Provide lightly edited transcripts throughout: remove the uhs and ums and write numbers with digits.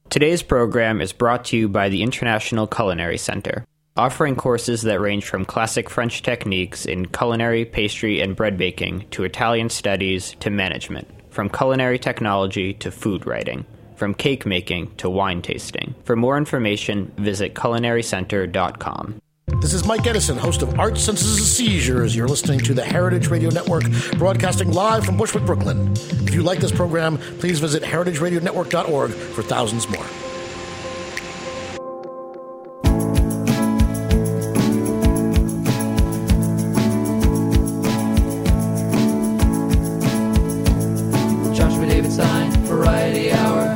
Today's program is brought to you by the International Culinary Center, offering courses that range from classic French techniques in culinary, pastry, and bread baking to Italian studies to management, from culinary technology to food writing, from cake making to wine tasting. For more information, visit culinarycenter.com. This is Mike Edison, host of Art Senses and Seizures. You're listening to the Heritage Radio Network, broadcasting live from Bushwick, Brooklyn. If you like this program, please visit heritageradionetwork.org for thousands more. Joshua David Stein, Variety Hour.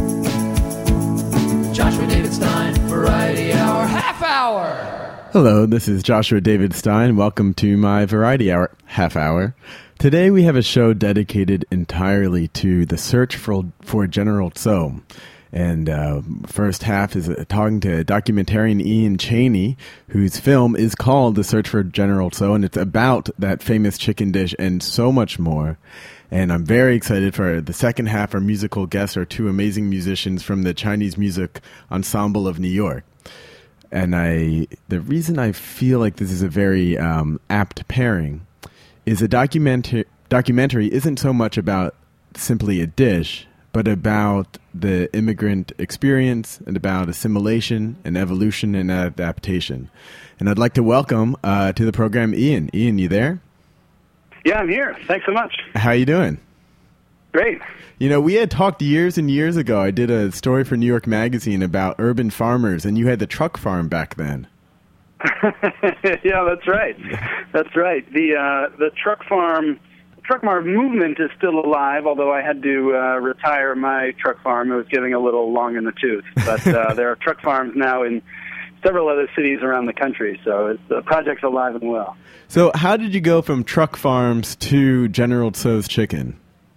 Joshua David Stein, Variety Hour, half hour. Hello, this is Joshua David Stein. Welcome to my Variety Hour half hour. Today we have a show dedicated entirely to the search for General Tso. And first half is talking to documentarian Ian Chaney, whose film is called The Search for General Tso, and it's about that famous chicken dish and so much more. And I'm very excited for the second half. Our musical guests are two amazing musicians from the Chinese Music Ensemble of New York. And the reason I feel like this is a very apt pairing is a documentary isn't so much about simply a dish, but about the immigrant experience and about assimilation and evolution and adaptation. And I'd like to welcome to the program Ian. Ian, you there? Yeah, I'm here. Thanks so much. How you doing? Great. You know, we had talked years and years ago. I did a story for New York Magazine about urban farmers, and you had the truck farm back then. Yeah, that's right. That's right. The truck farm movement is still alive, although I had to retire my truck farm. It was getting a little long in the tooth. But there are truck farms now in several other cities around the country, so the project's alive and well. So how did you go from truck farms to General Tso's chicken?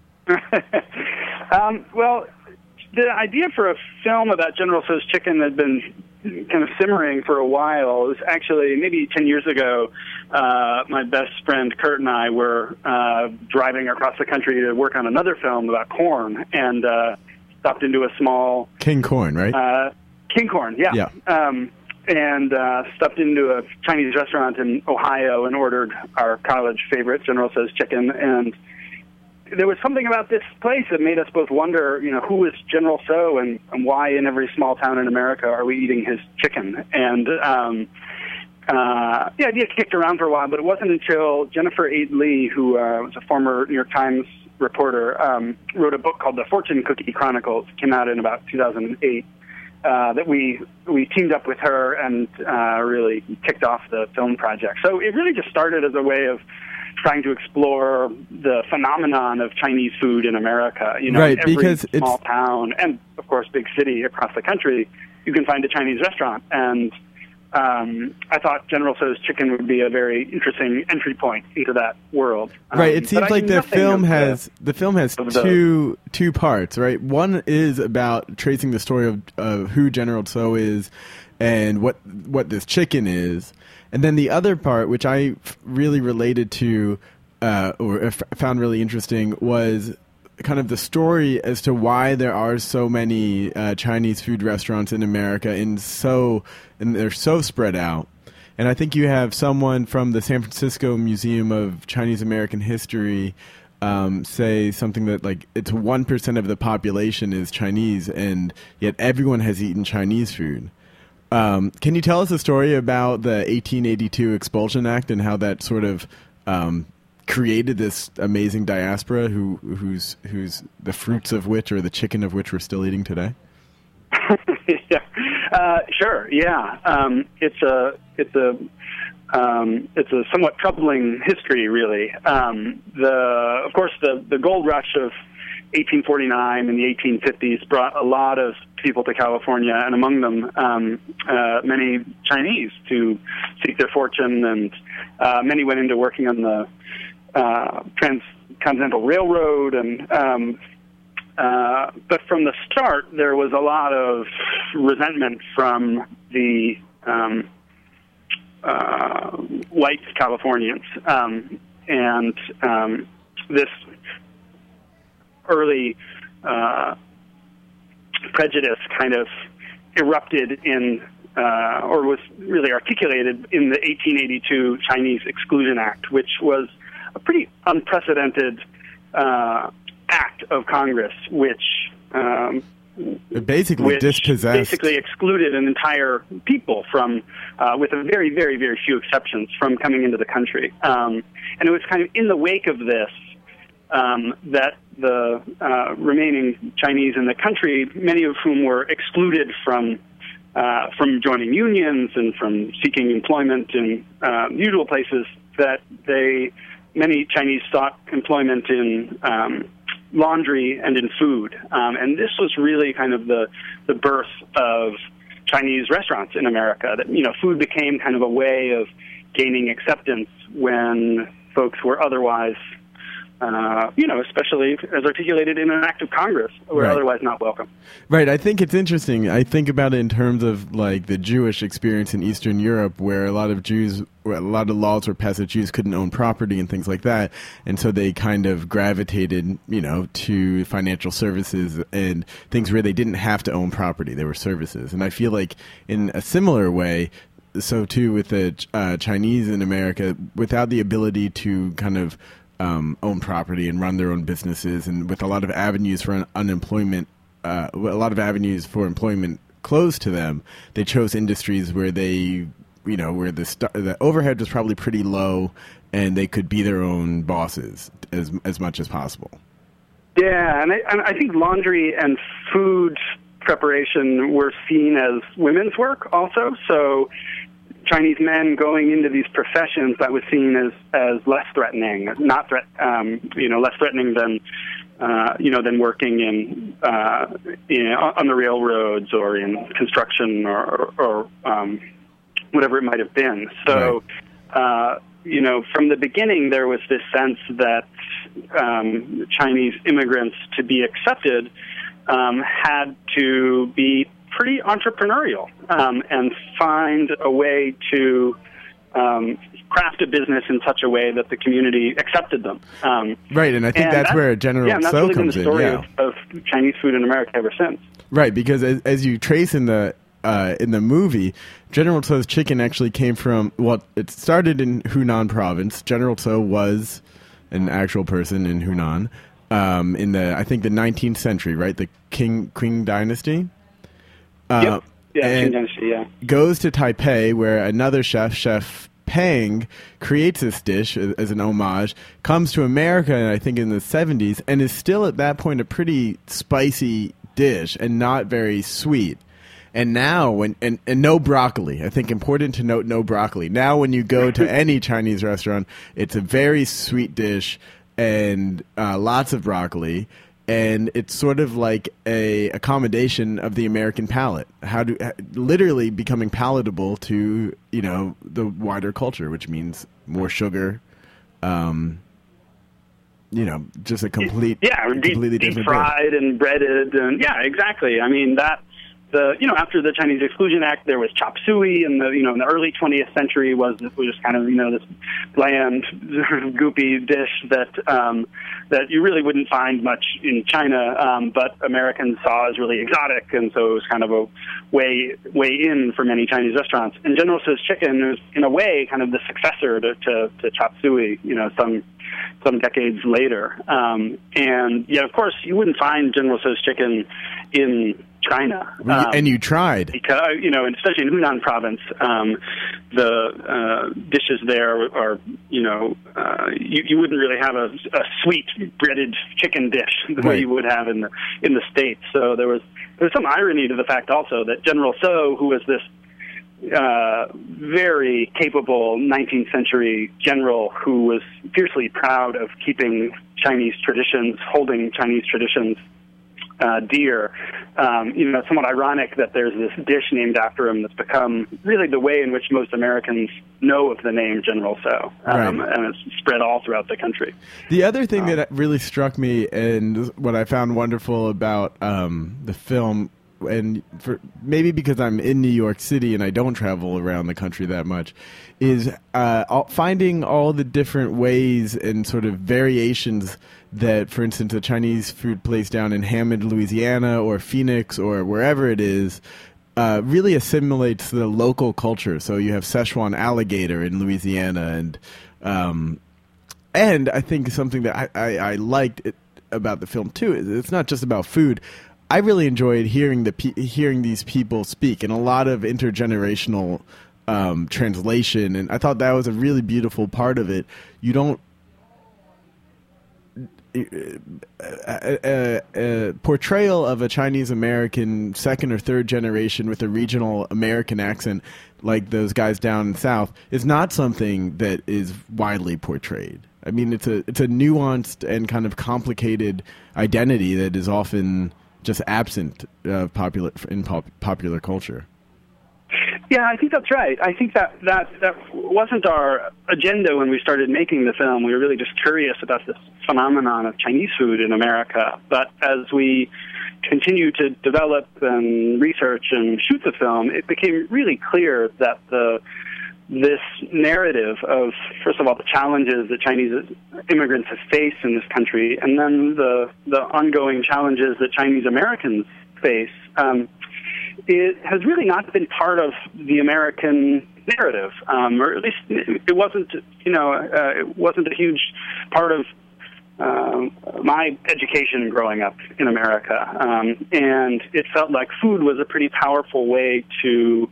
Well, the idea for a film about General Tso's chicken had been kind of simmering for a while. It was actually maybe 10 years ago. My best friend Kurt and I were driving across the country to work on another film about corn, and stopped into a small King Corn, right? King Corn, yeah. And stopped into a Chinese restaurant in Ohio and ordered our college favorite, General Tso's chicken. And there was something about this place that made us both wonder, who is General Tso and why in every small town in America are we eating his chicken? And the idea kicked around for a while, but it wasn't until Jennifer Aid Lee, who was a former New York Times reporter, wrote a book called The Fortune Cookie Chronicles, came out in about 2008, that we teamed up with her and really kicked off the film project. So it really just started as a way of trying to explore the phenomenon of Chinese food in America. Right, every because small town and, of course, big city across the country, you can find a Chinese restaurant. And I thought General Tso's chicken would be a very interesting entry point into that world. Right, it seems like the film has two parts, right? One is about tracing the story of who General Tso is and what this chicken is. And then the other part, which I really related to or found really interesting, was kind of the story as to why there are so many Chinese food restaurants in America and they're so spread out. And I think you have someone from the San Francisco Museum of Chinese American History say something that like it's 1% of the population is Chinese, and yet everyone has eaten Chinese food. Can you tell us a story about the 1882 Expulsion Act and how that sort of created this amazing diaspora who's the fruits of which, or the chicken of which, we're still eating today? Sure. Yeah. It's a somewhat troubling history, really. Of course, the gold rush of 1849 and the 1850s brought a lot of people to California, and among them many Chinese to seek their fortune, and many went into working on the Transcontinental Railroad. And but from the start, there was a lot of resentment from the white Californians, and this early prejudice kind of erupted in, or was really articulated in the 1882 Chinese Exclusion Act, which was a pretty unprecedented act of Congress, which basically excluded an entire people from, with a very, very, very few exceptions, from coming into the country. And it was kind of in the wake of this that the remaining Chinese in the country, many of whom were excluded from joining unions and from seeking employment in usual places, that many Chinese sought employment in laundry and in food. And this was really kind of the birth of Chinese restaurants in America. That, food became kind of a way of gaining acceptance when folks were otherwise, especially as articulated in an act of Congress, were otherwise not welcome. Right. I think it's interesting. I think about it in terms of like the Jewish experience in Eastern Europe, where a lot of laws were passed that Jews couldn't own property and things like that. And so they kind of gravitated, to financial services and things where they didn't have to own property. They were services. And I feel like in a similar way, so too with the Chinese in America, without the ability to kind of own property and run their own businesses, and with a lot of avenues for unemployment, a lot of avenues for employment closed to them, they chose industries where they, where the overhead was probably pretty low, and they could be their own bosses as much as possible. Yeah, and I think laundry and food preparation were seen as women's work also, so Chinese men going into these professions, that was seen as less threatening, less threatening than than working in on the railroads or in construction or whatever it might have been. So, from the beginning, there was this sense that Chinese immigrants, to be accepted, had to be pretty entrepreneurial and find a way to craft a business in such a way that the community accepted them. Right, and I think that's where General Tso really comes in. That's really been the story of Chinese food in America ever since. Right, because as you trace in the movie, General Tso's chicken actually came from, it started in Hunan province. General Tso was an actual person in Hunan in the 19th century, right? The Qing dynasty. Qing dynasty, yeah. Goes to Taipei, where another Chef Pang creates this dish as an homage, comes to America, I think in the 70s, and is still at that point a pretty spicy dish and not very sweet. And now, and no broccoli. I think important to note, no broccoli. Now when you go to any Chinese restaurant, it's a very sweet dish and lots of broccoli. And it's sort of like a accommodation of the American palate, literally becoming palatable to the wider culture, which means more sugar, just a completely different deep fried and breaded, and exactly. I mean after the Chinese Exclusion Act, there was chop suey, and in the early 20th century was kind of this bland, goopy dish that you really wouldn't find much in China, but Americans saw as really exotic, and so it was kind of a way in for many Chinese restaurants. And General Tso's chicken is, in a way, kind of the successor to chop suey, some decades later. And of course, you wouldn't find General Tso's chicken in China. And you tried. Because, and especially in Hunan province, the dishes there are, you wouldn't really have a sweet breaded chicken dish the way you would have in the States. So there was some irony to the fact also that General Tso, who was this very capable 19th century general who was fiercely proud of keeping holding Chinese traditions dear. It's somewhat ironic that there's this dish named after him that's become really the way in which most Americans know of the name General Tso, and it's spread all throughout the country. The other thing that really struck me, and what I found wonderful about the film, and maybe because I'm in New York City and I don't travel around the country that much, is finding all the different ways and sort of variations that, for instance, a Chinese food place down in Hammond, Louisiana, or Phoenix, or wherever it is, really assimilates the local culture. So you have Szechuan alligator in Louisiana, and I think something that I liked about the film too is it's not just about food. I really enjoyed hearing these people speak, and a lot of intergenerational translation, and I thought that was a really beautiful part of it. You don't a portrayal of a Chinese American second or third generation with a regional American accent like those guys down south is not something that is widely portrayed. I mean, it's a nuanced and kind of complicated identity that is often just absent in popular culture. Yeah, I think that's right. I think that wasn't our agenda when we started making the film. We were really just curious about this phenomenon of Chinese food in America. But as we continued to develop and research and shoot the film, it became really clear that this narrative of, first of all, the challenges that Chinese immigrants have faced in this country, and then the ongoing challenges that Chinese Americans face, it has really not been part of the American narrative, or at least it wasn't. It wasn't a huge part of my education growing up in America, and it felt like food was a pretty powerful way to,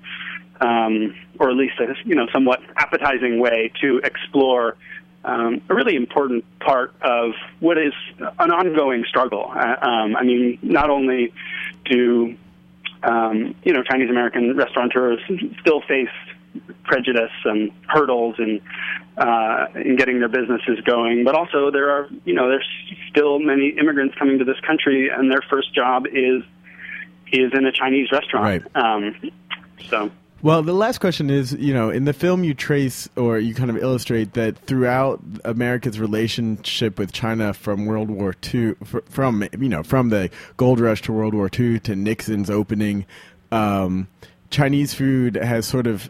or at least a somewhat appetizing way to explore a really important part of what is an ongoing struggle. I mean, not only do Chinese American restaurateurs still face prejudice and hurdles in getting their businesses going, but also there's still many immigrants coming to this country, and their first job is in a Chinese restaurant. Right. Well, the last question is, in the film you trace or you kind of illustrate that throughout America's relationship with China from World War II, from the gold rush to World War II to Nixon's opening, Chinese food has sort of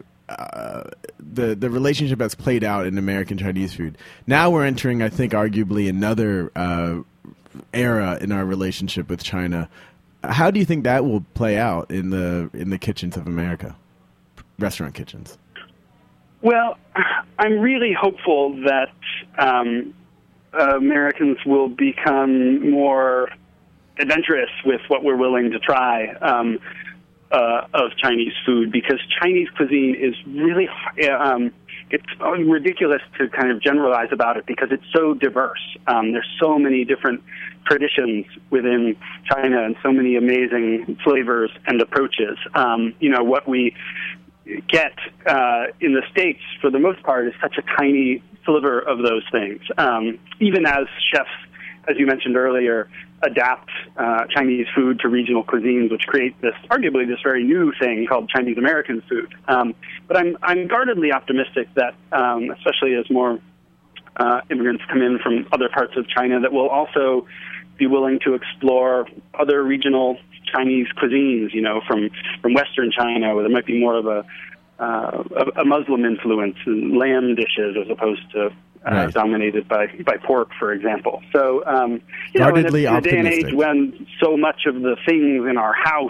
the relationship has played out in American Chinese food. Now we're entering, I think, arguably another era in our relationship with China. How do you think that will play out in the kitchens of America? Restaurant kitchens? Well, I'm really hopeful that Americans will become more adventurous with what we're willing to try of Chinese food, because Chinese cuisine is really it's ridiculous to kind of generalize about it because it's so diverse. There's so many different traditions within China and so many amazing flavors and approaches. What we get in the States, for the most part, is such a tiny sliver of those things. Even as chefs, as you mentioned earlier, adapt Chinese food to regional cuisines, which create arguably this very new thing called Chinese American food. But I'm guardedly optimistic that, especially as more immigrants come in from other parts of China, that we'll also be willing to explore other regional Chinese cuisines, from Western China, where there might be more of a Muslim influence in lamb dishes as opposed to dominated by pork, for example. So, in a day and age when so much of the things in our house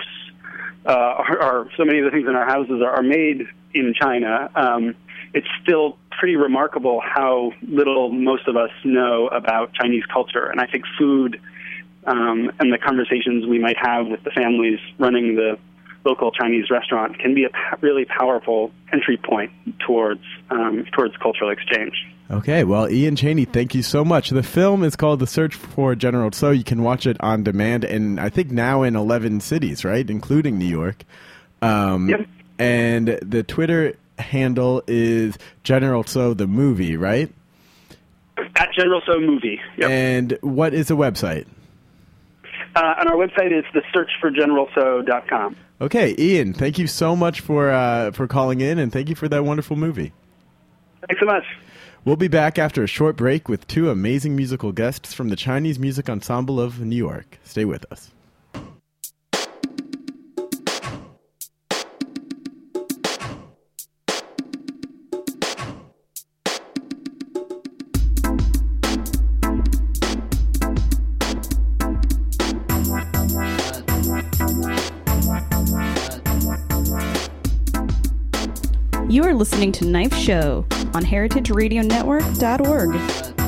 so many of the things in our houses are made in China, it's still pretty remarkable how little most of us know about Chinese culture. And I think food and the conversations we might have with the families running the local Chinese restaurant can be a really powerful entry point towards cultural exchange. Okay, well, Ian Chaney, thank you so much. The film is called The Search for General Tso. You can watch it on demand, and I think now in 11 cities, right, including New York. Yep. And the Twitter handle is General Tso the movie, right? At General Tso movie. Yep. And what is the website? And our website is thesearchforgeneraltso.com. Okay, Ian, thank you so much for calling in, and thank you for that wonderful movie. Thanks so much. We'll be back after a short break with two amazing musical guests from the Chinese Music Ensemble of New York. Stay with us. You are listening to Knife Show on heritageradionetwork.org.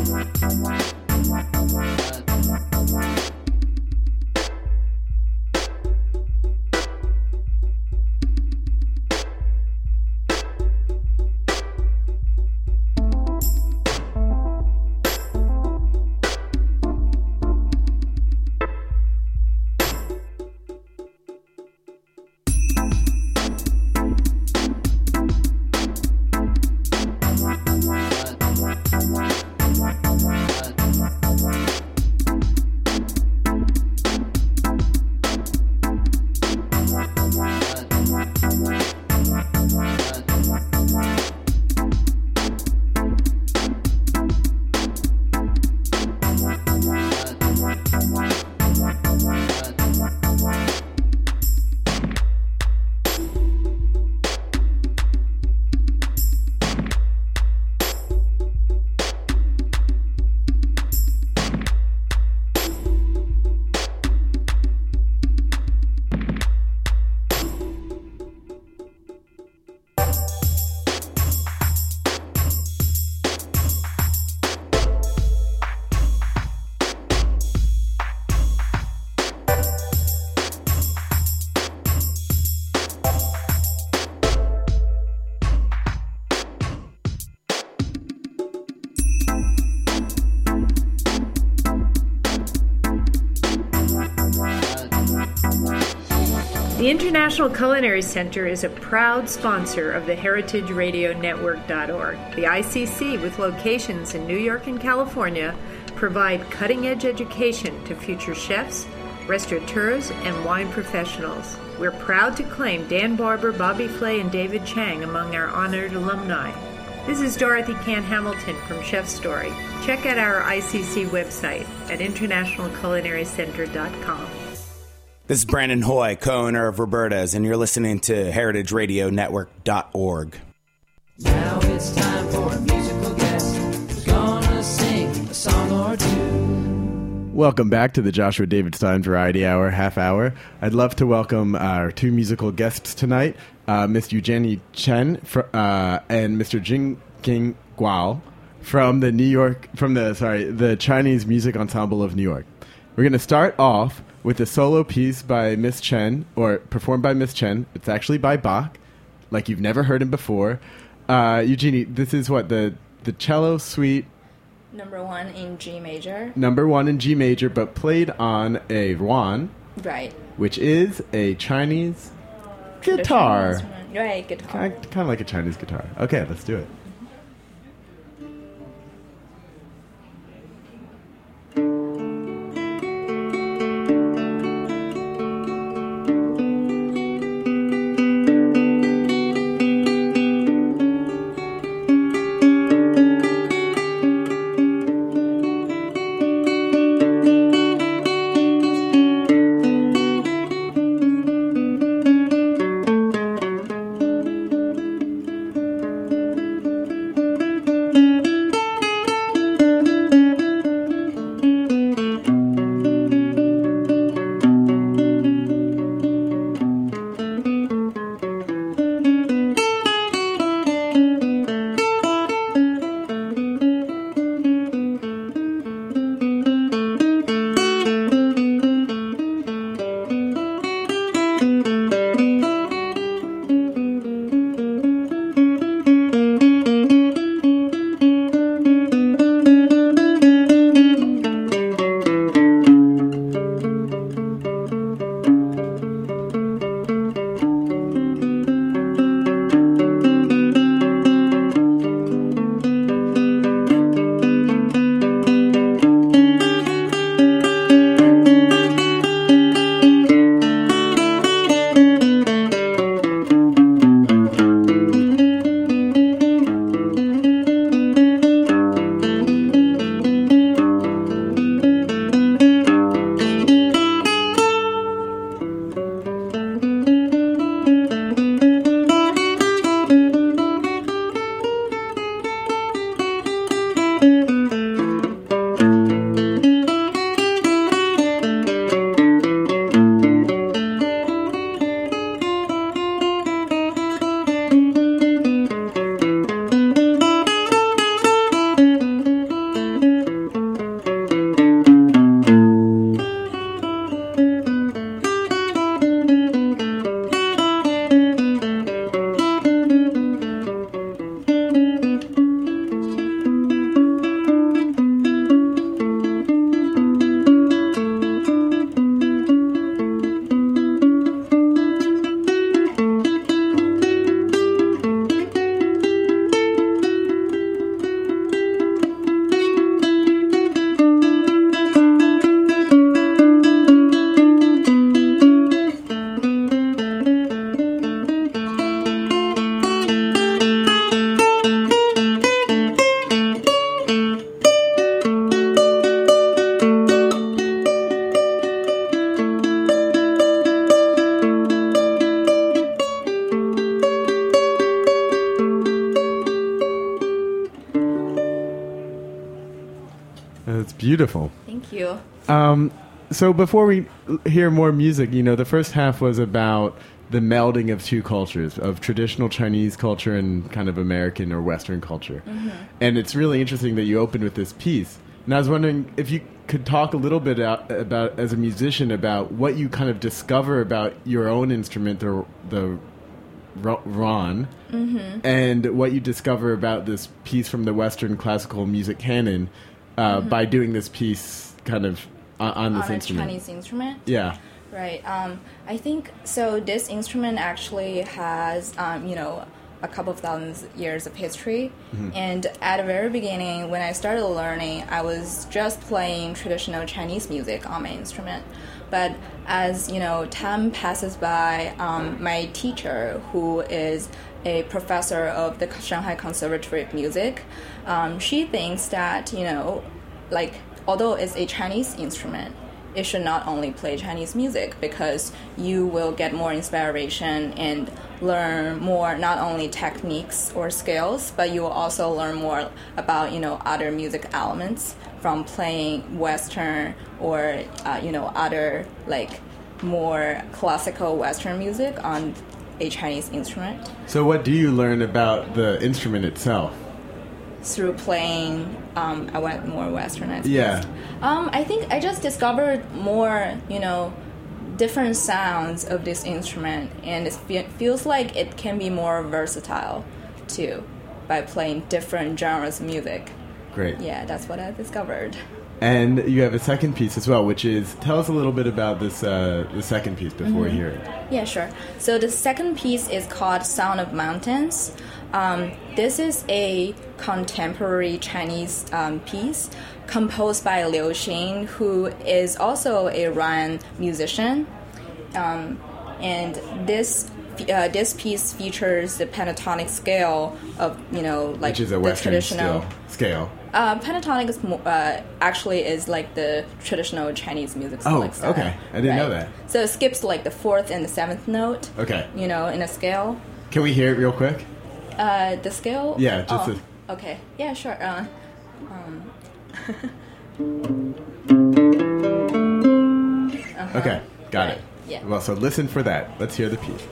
The International Culinary Center is a proud sponsor of the heritageradionetwork.org. The ICC, with locations in New York and California, provide cutting-edge education to future chefs, restaurateurs, and wine professionals. We're proud to claim Dan Barber, Bobby Flay, and David Chang among our honored alumni. This is Dorothy Cann Hamilton from Chef Story. Check out our ICC website at internationalculinarycenter.com. This is Brandon Hoy, co-owner of Roberta's, and you're listening to heritageradionetwork.org. Now it's time for a musical guest who's gonna sing a song or two. Welcome back to the Joshua David Stein Variety Hour, half hour. I'd love to welcome our two musical guests tonight, Ms. Eugenie Chen and Mr. Jingking Guo from the Chinese Music Ensemble of New York. We're going to start off with a solo piece by Miss Chen, or performed by Miss Chen. It's actually by Bach, like you've never heard him before. Eugenie, this is what, the cello suite? Number 1 in G major. Number 1 in G major, but played on a ruan. Right. Which is a Chinese guitar. Right, guitar. Kind of like a Chinese guitar. Okay, let's do it. beautiful. Thank you. So before we hear more music, the first half was about the melding of two cultures, of traditional Chinese culture and kind of American or Western culture. Mm-hmm. And it's really interesting that you opened with this piece. And I was wondering if you could talk a little bit about, as a musician, about what you kind of discover about your own instrument, the Ron, mm-hmm. and what you discover about this piece from the Western classical music canon mm-hmm. by doing this piece kind of on this instrument. Chinese instrument? Yeah. Right. I think so. This instrument actually has, a couple of thousand years of history. Mm-hmm. And at the very beginning, when I started learning, I was just playing traditional Chinese music on my instrument. But as time passes by, my teacher, who is a professor of the Shanghai Conservatory of Music, she thinks that although it's a Chinese instrument, it should not only play Chinese music, because you will get more inspiration and learn more, not only techniques or skills, but you will also learn more about other music elements from playing Western or other more classical Western music on a Chinese instrument. So what do you learn about the instrument itself? Through playing, I went more Western, I suppose. Yeah. I think I just discovered more, different sounds of this instrument, and it feels like it can be more versatile, too, by playing different genres of music. Great. Yeah, that's what I discovered. And you have a second piece as well, which is, tell us a little bit about this the second piece before we hear it. Yeah, sure. So the second piece is called Sound of Mountains. This is a contemporary Chinese piece composed by Liu Xin, who is also a Ran musician. And this piece features the pentatonic scale of, which is a Western scale. Pentatonic is actually is like the traditional Chinese music style. Oh, okay. I didn't know that. So it skips like the 4th and the 7th note. Okay. In a scale. Can we hear it real quick? The scale? Yeah, just okay. Yeah, sure. Okay, got it. Yeah. Well, so listen for that. Let's hear the piece.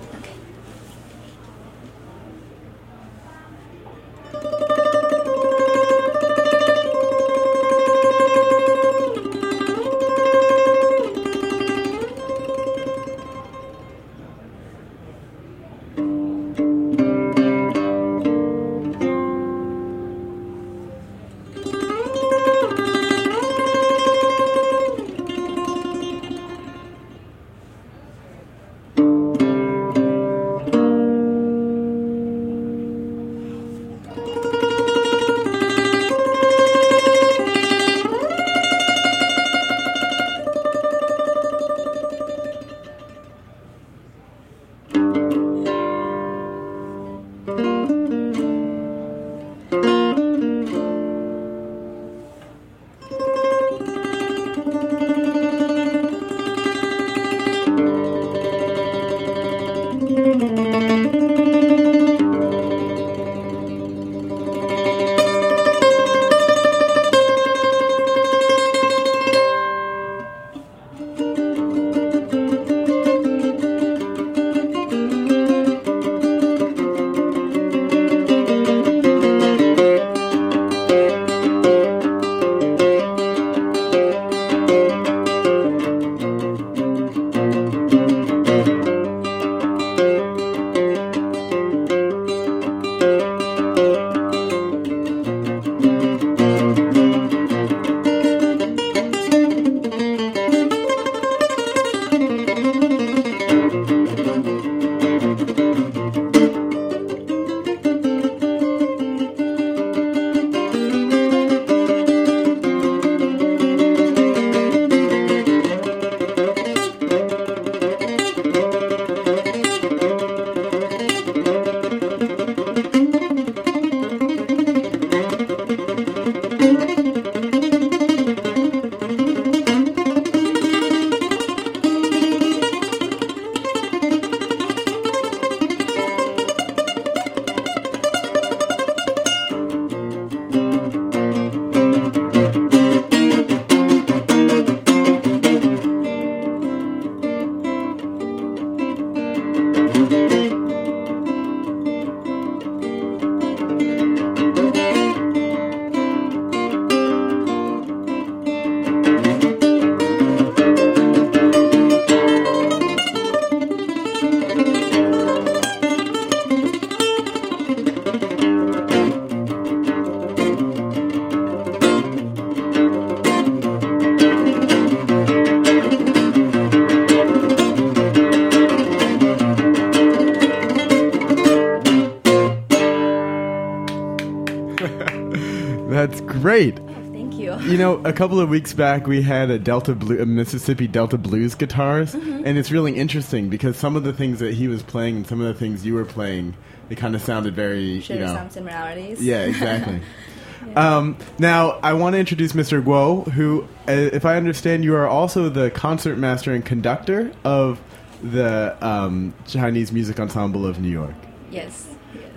That's great. Thank you. You know, a couple of weeks back we had a Mississippi Delta Blues guitars, and it's really interesting because some of the things that he was playing and some of the things you were playing, it kind of sounded very, Share some similarities. Yeah, exactly. Now, I want to introduce Mr. Guo, who, if I understand, you are also the concert master and conductor of the Chinese Music Ensemble of New York. Yes.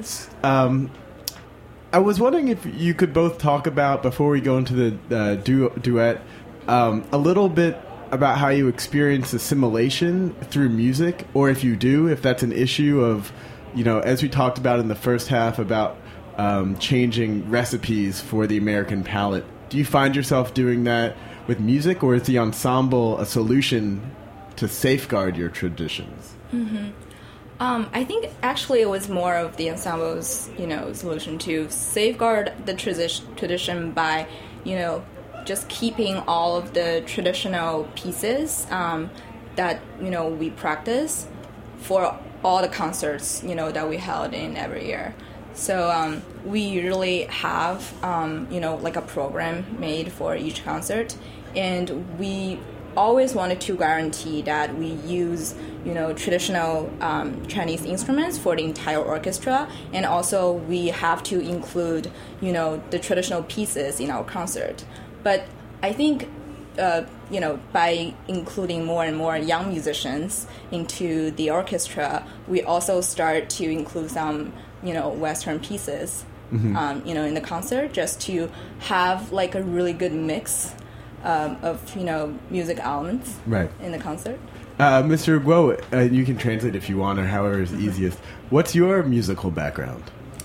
I was wondering if you could both talk about, before we go into the duet, a little bit about how you experience assimilation through music, or if you do, if that's an issue of, as we talked about in the first half about changing recipes for the American palate. Do you find yourself doing that with music, or is the ensemble a solution to safeguard your traditions? I think actually it was more of the ensemble's, solution to safeguard the tradition by, just keeping all of the traditional pieces that, we practice for all the concerts, that we held in every year. So we usually have, like a program made for each concert, and we always wanted to guarantee that we use, traditional Chinese instruments for the entire orchestra, and also we have to include, the traditional pieces in our concert. But I think, by including more and more young musicians into the orchestra, we also start to include some, Western pieces, in the concert, just to have like a really good mix of music elements in the concert. Mr. Guo, you can translate if you want, or however is easiest. What's your musical background?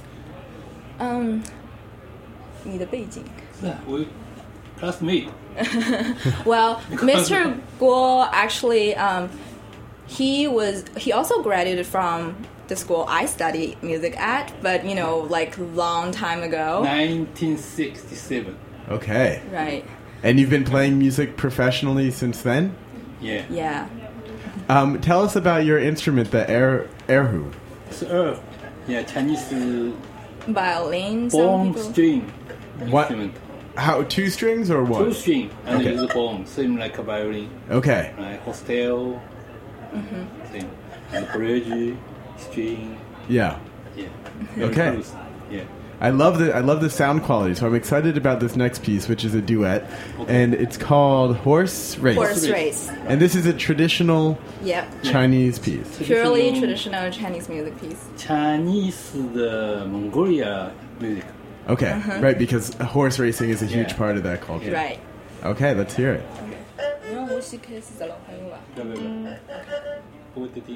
你的背景 We classmate. Well, Mr. Guo actually, he also graduated from the school I studied music at, but like long time ago. 1967. Okay. Right. And you've been playing music professionally since then? Yeah. Yeah. Tell us about your instrument, the erhu. So, Chinese violin. Bone string what? instrument. How, 2 strings or what? 2 string and use bone, same like a violin. Okay. Like hostel, same. And bridge, string. Yeah. Yeah. Okay. Close. Yeah. I love the sound quality, so I'm excited about this next piece, which is a duet, and it's called Horse Race. Horse Race. And this is a traditional Chinese piece. Purely traditional Chinese music piece. Chinese, the Mongolia music. Okay, right, because horse racing is a huge part of that culture. Right. Okay, let's hear it. 你让我是 Kiss 的老朋友吧。 不会听。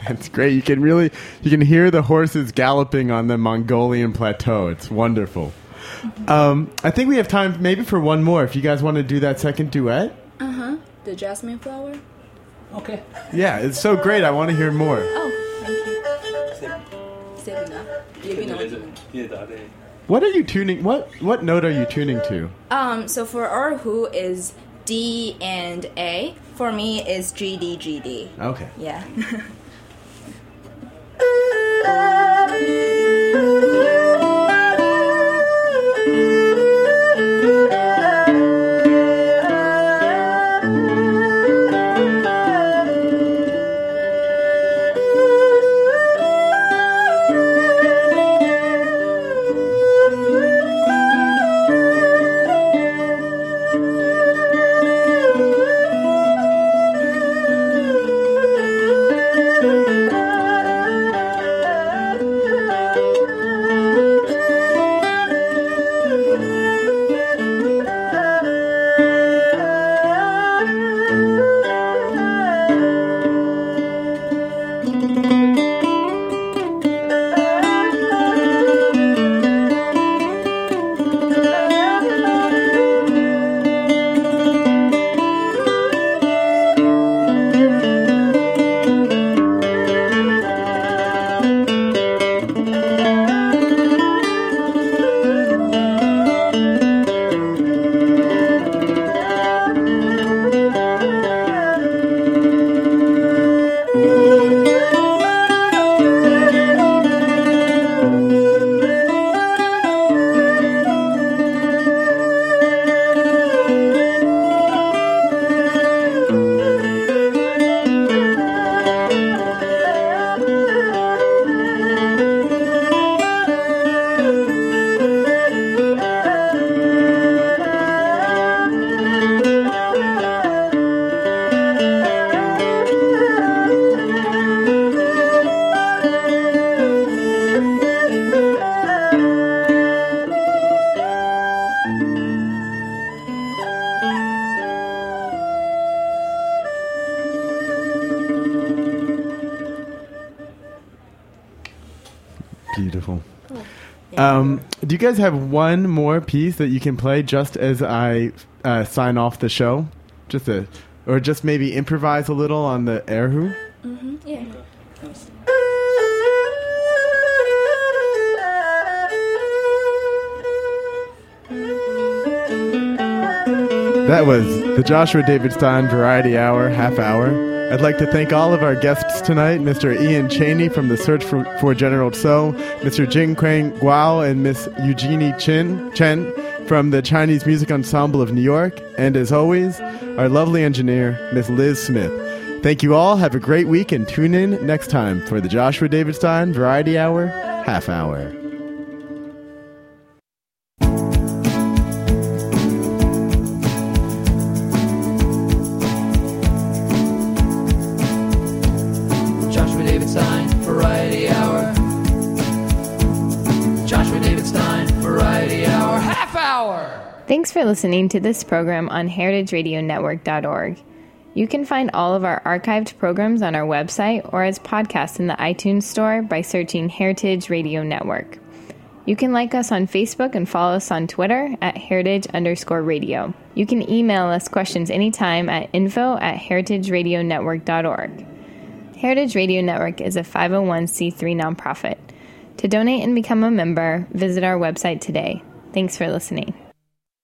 That's great. You can hear the horses galloping on the Mongolian plateau. It's wonderful. I think we have time maybe for one more. If you guys want to do that second duet. The Jasmine Flower. Okay. Yeah, it's so great. I want to hear more. Oh, thank you. What are you tuning? What note are you tuning to? So for Erhu is D and A. For me is G D G D. Okay. Yeah. Beautiful. Do you guys have one more piece that you can play just as I sign off the show? Or just maybe improvise a little on the erhu? Yeah. That was the Joshua David Stein Variety Hour, half hour. I'd like to thank all of our guests tonight, Mr. Ian Cheney from the Search for General Tso, Mr. Jing Quang Guao, and Miss Eugenie Chen from the Chinese Music Ensemble of New York, and as always, our lovely engineer, Miss Liz Smith. Thank you all, have a great week, and tune in next time for the Joshua David Stein Variety Hour, half hour. Joshua David Stein Variety Hour. Joshua David Stein Variety Hour, half hour. Thanks for listening to this program on heritageradionetwork.org. You can find all of our archived programs on our website or as podcasts in the iTunes Store by searching Heritage Radio Network. You can like us on Facebook and follow us on Twitter at heritage_radio. You can email us questions anytime at info@heritageradionetwork.org. Heritage Radio Network is a 501c3 nonprofit. To donate and become a member, visit our website today. Thanks for listening.